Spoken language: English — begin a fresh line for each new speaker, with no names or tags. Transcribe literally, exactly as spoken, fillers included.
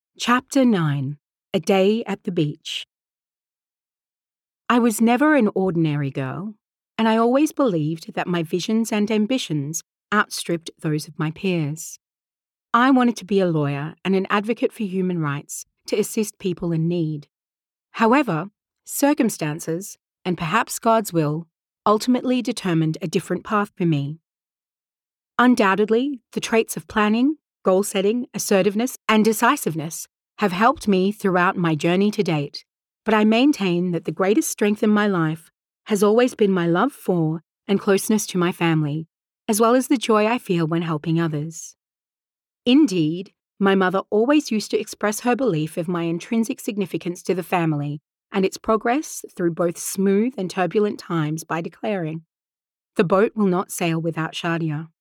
Chapter nine. A Day at the Beach. I was never an ordinary girl, and I always believed that my visions and ambitions outstripped those of my peers. I wanted to be a lawyer and an advocate for human rights to assist people in need. However, circumstances, and perhaps God's will, ultimately determined a different path for me. Undoubtedly, the traits of planning, goal setting, assertiveness, and decisiveness have helped me throughout my journey to date, but I maintain that the greatest strength in my life has always been my love for and closeness to my family, as well as the joy I feel when helping others. Indeed, my mother always used to express her belief of my intrinsic significance to the family and its progress through both smooth and turbulent times by declaring, "The boat will not sail without Shadia."